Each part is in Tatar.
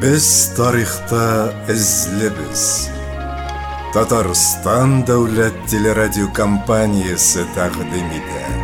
Biz tarixta izlibіз. Tatariston davlat teleradio kompaniyasi taqdim etadi.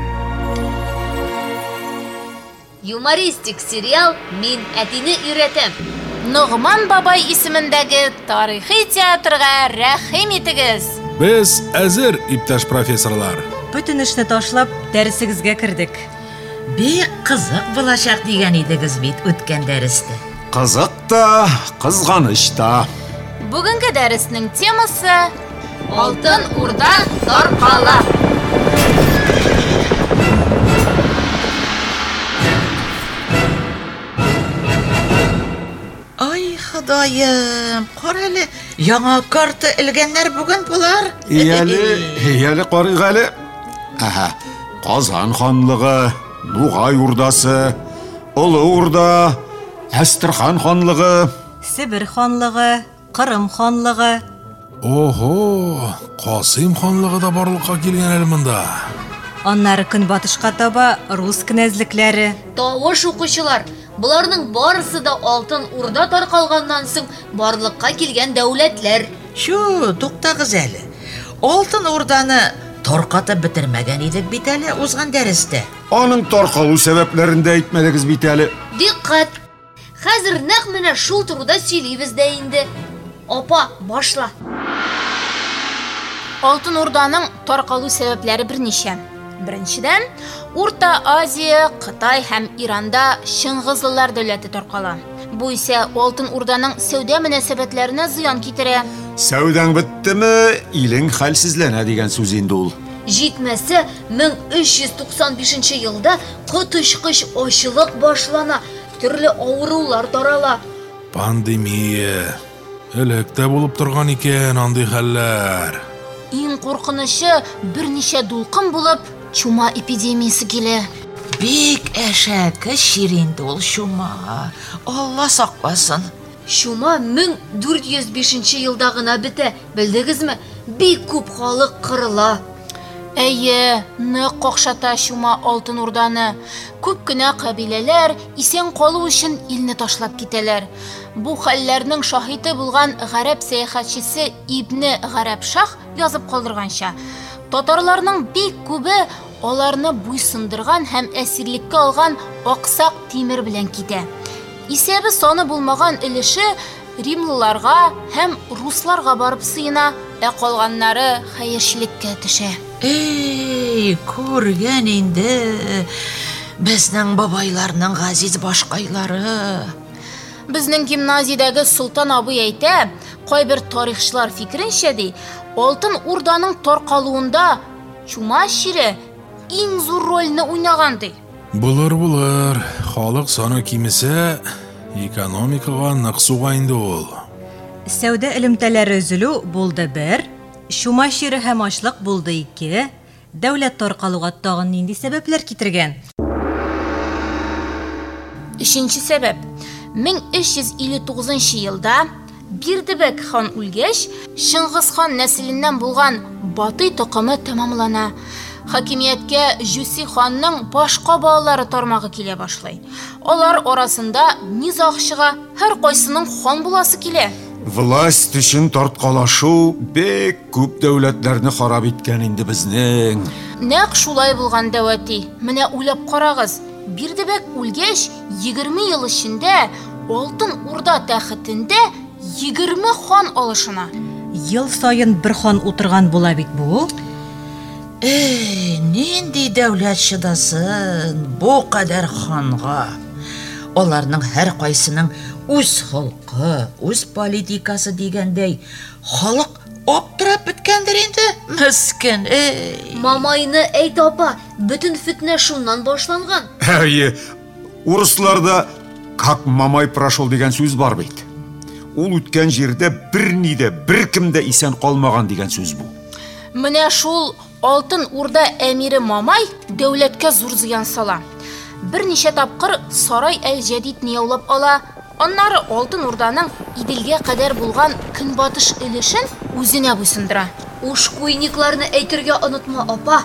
Юмористик serial "Men әтине өйрәтәм". Нугман бабай исемендәге тарихи театрга рәхим итегез. Без әзер, иптәш профессорлар. Бүтін эшне ташлап, дәресегезгә кердек. Бик кызык булачак дигән идегез бит үткән дәрестә. Кызык та, кызганыч та. Бүгенге дәреснең темасы Алтын Урда таркала. Ай, Ходаем, карале, яңа карта элгәннәр бүген булар. Ияли карыйк әле. Казан ханлыгы, Нугай урдасы, Олы Урда, Әстерхан ханлыгы. Сибир ханлыгы, Кырым ханлыгы. Ого, Касым ханлыгы да барлыкка килгән әле монда. Аннары көнбатышка таба рус князьлекләре. Тавыш укучылар, буларның барысы да Алтын Урда таркалганнан соң барлыкка килгән дәүләтләр. Шу, туктагыз әле. Алтын Урданы таркатып бетермәгән идек бит әле узган дәрестә. Аның таркалу сәбәпләрен дә әйтмәдегез бит әле. Диккать! Хәзер нәкъ менә шул турыда сөйлибез дә инде. Апа, башла. Алтын Урданың таркалу сәбәпләре берничә. Беренчедән, Урта Азия, Кытай һәм Иранда Шыңгызлылар дәүләте таркала. Бу исә Алтын Урданың сәүдә мөнәсәбәтләренә зыян китерә. Сәүдәң беттеме, илең хәлсезләнә дигән сүз инде ул. Җитмәсә, 1395 елда котышкыч ачлык башлана, төрле авырулар тарала. Пандемия. Электә булып торган икән андый хәлләр. Иң куркынычы берничә дулкын булып чума эпидемиясе килә. Бик әшәке ширинде ул чума. Алла сакласын. Шума 1405 елда гына бетә. Белдегезме? Бик күп халык кырыла. Әйе, нык какшата чума Алтын Урданы. Күп кенә кабиләләр исән калу өчен илне ташлап китәләр. Бу хәлләрнең шаһиты булган гарәп сәяхәтчесе Ибне Гарәп Шах язып калдырганча, татарларның бик күбе аларны буйсындырган һәм әсирлеккә алган аксак тимер белән китә. Исәбе саны булмаган өлеше римлыларга һәм русларга барып сыена, калганнары хәерчелеккә төшә. Эй, күргән инде. Безнең бабайларның газиз башкайлары. Безнең гимназиядәге Султан абый әйтә, кайбер тарихчылар фикеренчә ди, Алтын Урданың таркалуында чума шире иң зур рольне уйнаган ди. Булыр. Халык саны кимесә, экономикага нык суга инде ул. Сәүдә элемтәләре өзелү булды 1, чума шире һәм ачлык булды 2, дәүләт таркалуга тагын нинди сәбәпләр китергән? Өченче сәбәп. 1359 елда Бирдебек хан үлгәч, Шыңгыз хан нәселеннән булган Батый токымы тәмамлана. Хакимияткә Жүси ханның башка балалары тармагы килә башлый. Алар арасында низах чыга, һәр кайсының хан буласы килә. Власть өчен тарткалашу бик күп дәүләтләрне харап иткән инде безнең. Нәкъ шулай булган дәвәти. Менә уйлап карагыз. Бирдебек үлгәч, 20 ел эчендә Алтын Урда тәхетендә 20 хан алышына. Ел сайын бер хан утырган була бит бу. Нинди дәүләт шыдасын бу кадәр ханга. Аларның һәр кайсының үз халкы, үз политикасы дигәндәй, халык аптырап беткәндер инде. Мискин, Мамайны әйт апа, бөтен фитнә шуннан башланган. Әйе, урысларда как мамай прошел дигән сүз бар бит. Ул үткән җирдә берни дә, беркем дә исән калмаган дигән сүз бу. Менә шул Алтын Урда әмире Мамай дәүләткә зур зыян сала. Берничә тапкыр Сарай әл-Җәдидне яулап ала, аннары Алтын Урданың Иделгә кадәр булган көнбатыш өлешен үзенә буйсындыра. Ушкуйникларны әйтергә онытма апа.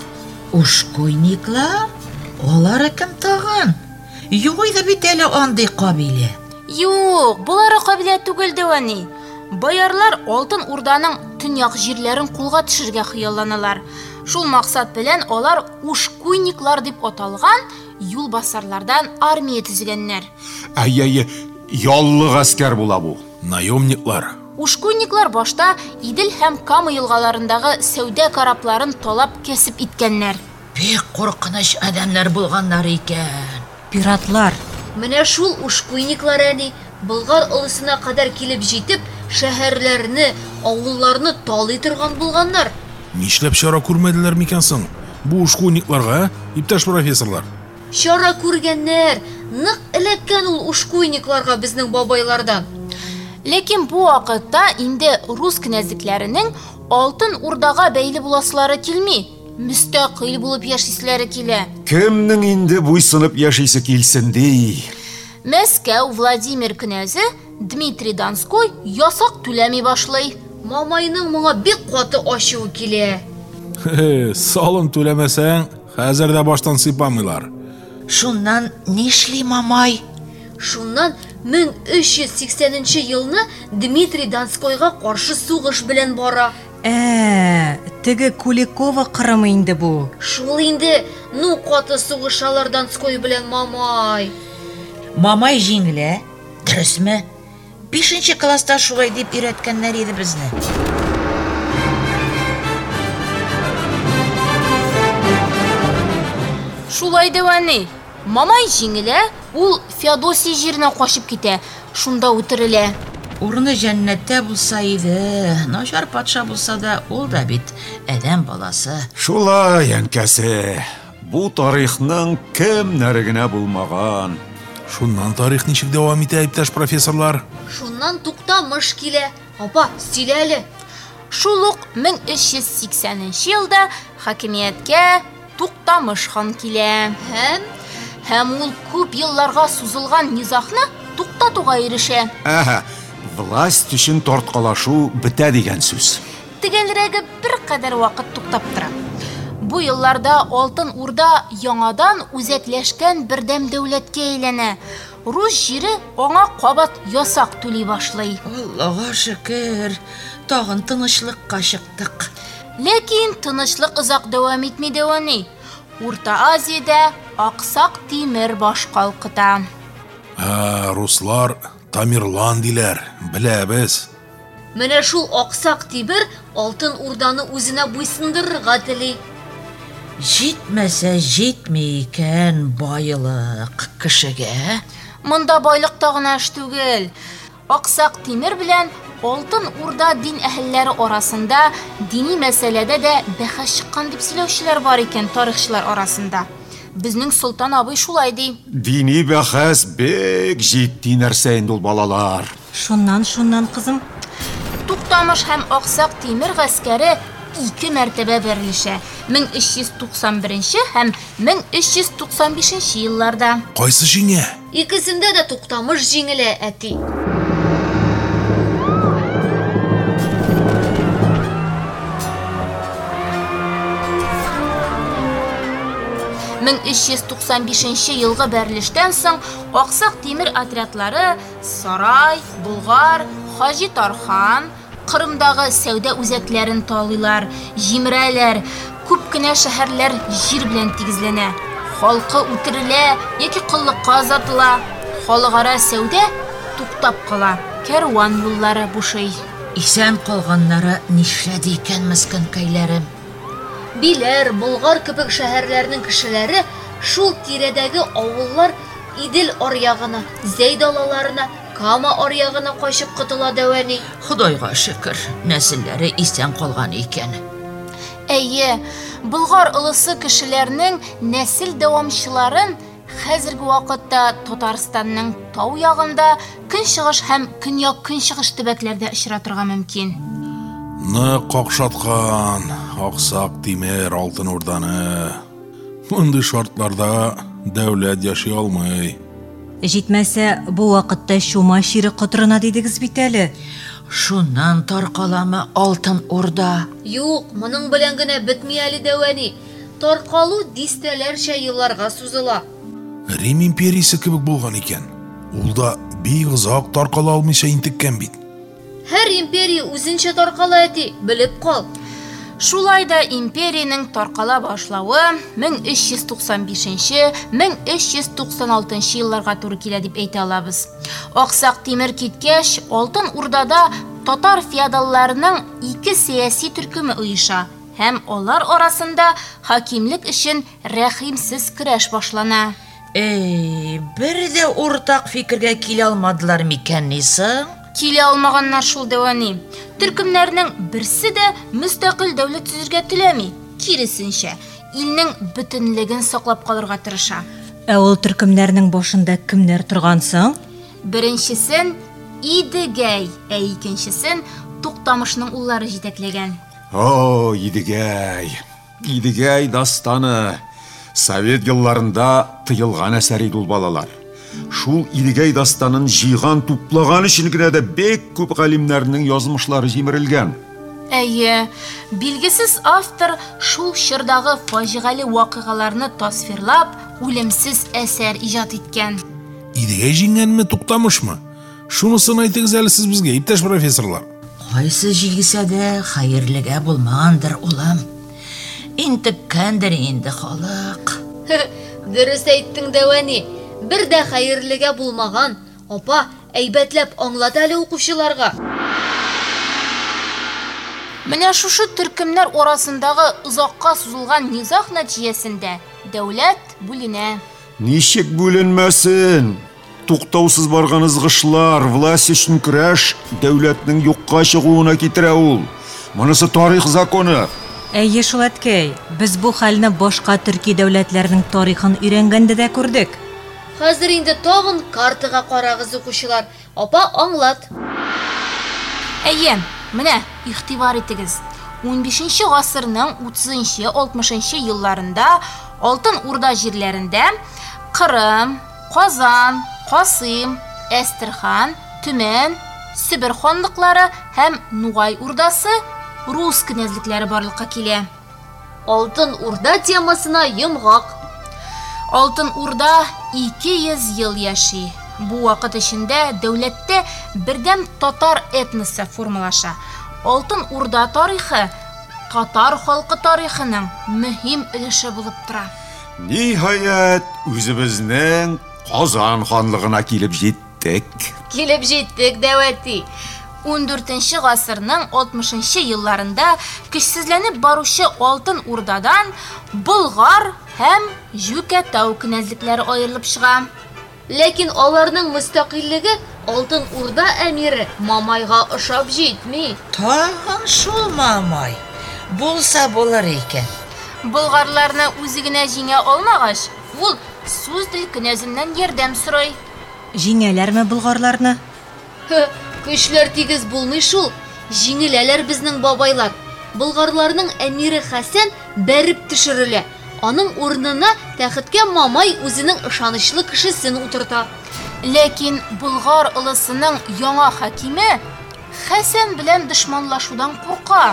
Ушкуйниклар? Алары кем тагын? Юк иде бит әле андый кабилә. Юк, булары кабилә түгел дәвани. Боярлар Алтын Урданың төньяк җирләрен кулга төшерергә хыялланалар. Шул максат белән алар ушкуйниклар дип аталган юлбасарлардан армия төзегәннәр. Әйе, яллы гаскәр була бу. Наемниклар. Ушкуйниклар башта Идел һәм Кама елгаларындагы сәүдә карапларын талап кәсеп иткәннәр. Бик куркыныч адәмнәр булганнар икән. Пиратлар. Менә шул ушкуйниклар әни Болгар олысына кадәр килеп җитеп, шәһәрләрне, авылларны талый торган булганнар. Нишләп чара күрмәделәр микән соң? Бу ушкуйникларга, иптәш профессорлар. Чара күргәннәр, нык эләккән ул ушкуйникларга безнең бабайлардан. Ләкин бу вакытта инде рус князьлекләренең Алтын Урдага бәйле буласылары килми. Мөстәкыйль булып яшисләре килә. Кемнең инде буйсынып яшисе килсен ди. Мәскәү Владимир князы Дмитрий Донской ясак түләми башлый. Мамайның моңа бик каты ачуы килә. Салым түләмәсәң, хәзер дә баштан сыйпамыйлар. Шуннан нишли Мамай? Шуннан 1380 елны Дмитрий Донскойга каршы сугыш белән бара. Теге Куликова кырымы инде бу. Шул инде, ну каты сугышалар Донской белән Мамай. Мамай җиңелә, дөресме? 5нче класста шулай дип өйрәткәннәр иде безне. Шулай дәвани. Мамай җиңелә, ул Феодосия җиренә качып китә. Шунда үтерелә. Урыны җәннәттә булса иде, начар патша булса да, ул да бит адәм баласы. Шулай, әнкәсе. Бу тарихның кемнәре генә булмаган. Шуннан тарих ничек дәвам итә, иптәш профессорлар? Шуннан Туктамыш килә. Апа, сөйлә әле. Шул ук 1380 елда хакимияткә Туктамыш хан килә. Һәм ул күп елларга сузылган низахны туктатуга ирешә. Власть өчен тарткалашу бетә дигән сүз. Тегелрәге бер кадәр вакыт туктап тора. Бу елларда Алтын Урда яңадан үзәкләшкән бердәм дәүләткә әйләнә. Рус җире аңа кабат ясак түли башлый. Аллага шөкер, тагын тынычлыкка чыктык. Ләкин тынычлык озак дәвам итми дәвани. Урта Азиядә Аксак Тимер баш калкыта. Руслар Тамерлан диләр, беләбез. Менә шул Аксак Тимер Алтын Урданы үзенә буйсындырырга тели. Җитмәсә җитми икән байлык кешегә. Монда байлык та гына эш түгел. Аксак Тимер белән Алтын Урда дин әһелләре арасында дини мәсьәләдә дә бәхәс чыккан дип сөйләүчеләр бар икән тарихчылар арасында. Безнең Солтан абый шулай ди. Дини бәхәс бик җитди нәрсә инде ул балалар. Шуннан кызым. Туктамыш һәм Аксак Тимер гаскәре 2 мәртәбә берлешә. 1391 һәм 1395 елларда. Кайсы җиңә? Икесендә дә Туктамыш җиңелә, әти. Мен 1395 елгы берлештән соң Аксак Тимер отрядлары Сарай, Болгар, Хаҗи Тархан, Кырымдагы сәүдә үзәкләрен талыйлар, җимерәләр, күп кенә шәһәрләр җир белән тигезләнә. Халкы үтерелә яки кыллыкка азатыла. Халыкара сәүдә туктап кала. Кәрван юллары бушый. Исән калганнары нишләде икән мескенкәйләрем? Биләр, Болгар кебек шәһәрләрнең кешеләре шул тирәдәге авыллар Идел аръягына, Зәйд алаларына, Кама аръягына качып кытыла дәвани. Худайга шөкер, нәселләре исән калган икән. Әйе, Болгар олысы кешеләрнең нәсел дәвамчыларын хәзерге вакытта Татарстанның тау ягында, көнчыгыш һәм көньяк-көнчыгыш төбәкләрдә очратырга мөмкин. Какшаткан Аксак Тимер Алтын Урданы. Мондый шартларда дәүләт яши алмый. Җитмәсә, бу вакытта Шума шире кытырына дидегез бит әле. Шуннан таркаламы Алтын Урда? Юк, моның белән генә бетми әле дәвани. Таркалу дистәләрчә елларга сузыла. Рим империясе кебек булган икән. Ул да бик озак таркала алмыйча интеккән бит. Һәр империя үзенчә таркала әти, белеп кал. Шулай да империянең таркала башлавы 1395-1396 елларга туры килә дип әйтә алабыз. Аксак Тимер киткәч, Алтын Урдада татар феодалларының 2 сәяси төркеме оеша һәм алар арасында хакимлек өчен рәхимсез көрәш башлана. Бер дә уртак фикергә килә алмадылар микән нисың? Килә алмаганнар шул дәвани. Төркемнәрнең берсе дә мөстәкыйль дәүләт төзергә теләми. Киресенчә, илнең бөтенлеген саклап калырга тырыша. Ул төркемнәрнең башында кемнәр торган соң? Беренчесен Идегәй, икенчесен Туктамышның уллары җитәкләгән. О, Идегәй дастаны. Совет елларында тыелган әсәр иде ул балалар. Шул Идегәй дастанын җыйган, туплаган өчен генә дә бек күп галимнәрнең язмышлары җимерелгән. Әйе, билгесез автор шул чордагы фаҗигале вакыйгаларны тасвирлап, үлемсез әсәр иҗат иткән. Идегәй җиңгәнме, Туктамышмы? Шунысын әйтегез әле сез безгә, иптәш профессорлар. Кайсы җилгесә дә хәерлегә булмагандыр, улым. Интеккәндер инде халык. Дөрес әйттең дәвани. Бер дә хәерлегә булмаган. Апа, әйбәтләп аңлат әле укучыларга. Менә шушы төркемнәр арасындагы озакка сузылган низах нәтиҗәсендә дәүләт бүленә. Ничек бүленмәсен? Туктаусыз барган ызгышлар, власть өчен көрәш дәүләтнең юкка чыгуына китерә ул. Монысы тарих законы. Әйе шул әткәй, без бу хәлне башка төрки дәүләтләрнең тарихын өйрәнгәндә дә күрдек. Хәзер инде тагын картага карагыз укучылар. Апа, аңлат. Әйе, менә игътибар итегез. 15-нче гасырның 30-нчы, 60-нчы елларында Алтын Урда җирләрендә Кырым, Казан, Касыйм, Әстерхан, Төмән, Себер ханлыклары һәм Нугай Урдасы рус князьлекләре барлыкка килә. Алтын Урда темасына йомгак. Алтын Урда 200 ел яши. Бу вакыт эчендә дәүләттә бердәм татар этносы формалаша. Алтын Урда тарихы татар халкы тарихының мөһим өлеше булып тора. Ниһаять, үзебезнең Казан ханлыгына килеп җиттек. Килеп җиттек дәвәти. 14-нче гасырның 60-нчы елларында көчсезләнеп баручы Алтын Урдадан Болгар һәм Жүкәтау князьлекләре аерылып чыга. Ләкин аларның мөстәкыйльлеге Алтын Урда әмире Мамайга ошап җитми. Тагын шул Мамай. Булса булыр икән. Болгарларны үзе генә җиңә алмагач, ул Суздал князеннән ярдәм сорый. Җиңәләрме болгарларны? Көчләр тигез булмый шул. Җиңеләләр безнең бабайлар. Болгарларның әмире Хәсән бәреп төшерелә. Аның урынына тәхеткә Мамай үзенең ышанычлы кешесен утырта. Ләкин Болгар улысының яңа хакиме Хәсән белән дошманлашудан курка.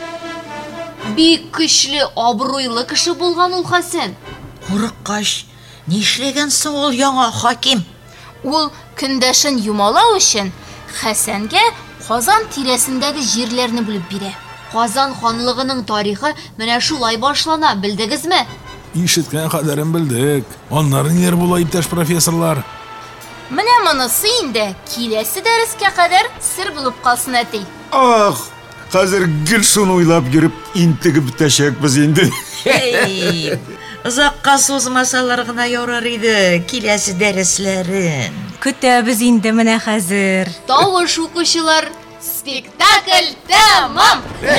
Бик көчле, абруйлы кеше булган ул Хәсән. Курыккач, нишләгән соң ул яңа хаким? Ул көндәшен юмалау өчен Хәсәнгә Казан тирәсендәге җирләрне бүлеп бирә. Казан ханлыгының тарихы менә шулай башлана, белдегезме? Ишеткән кадәрен белдек. Аннары ниләр була, иптәш профессорлар? Менә монысы инде киләсе дәрескә кадәр сер булып калсын әти. Ах, хәзер гел шуны уйлап йөреп интегеп бетәчәкбез инде. Озакка сузмасалар гына ярар иде киләсе дәресләрен. Көтәбез инде менә хәзер. Тавыш укучылар, спектакль тәмам!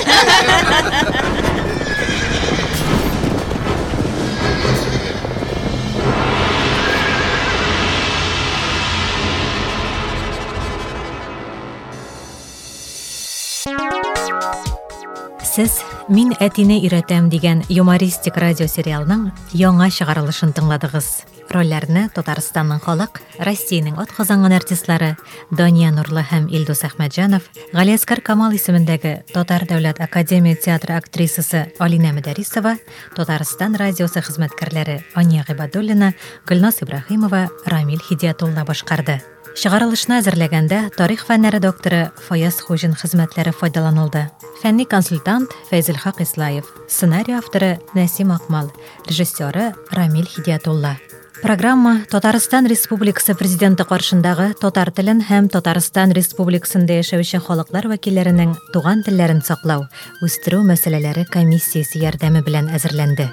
Сез «Мин әтине өйрәтәм» дигән юмористик радиосериалның яңа чыгарылышын тыңладыгыз. Рольләрне Татарстанның халык, Россиянең атказанган артистлары Дания Нурлы һәм Илдус Әхмәтҗанов, Галиәскәр Камал исемендәге Татар дәүләт академия театры актрисасы Алина Мәдәрисова, Татарстан радиосы хезмәткәрләре Ания Гыйбадуллина, Гөлназ Ибраһимова, Рамил Хидиятулла башкарды. Чыгарылышны әзерләгәндә тарих фәннәре докторы Фаяз Хуҗин хезмәтләре файдаланылды. Фәнни консультант Фәйзелхак Ислаев, сценарий авторы Нәсим Акмал, режиссеры Рамил Хидиятулла. Программа Татарстан Республикасы президенты каршындагы татар телен һәм Татарстан Республикасында яшәүче халыклар вәкилләренең туган телләрен саклау, үстерү мәсьәләләре комиссиясе ярдәме белән әзерләнде.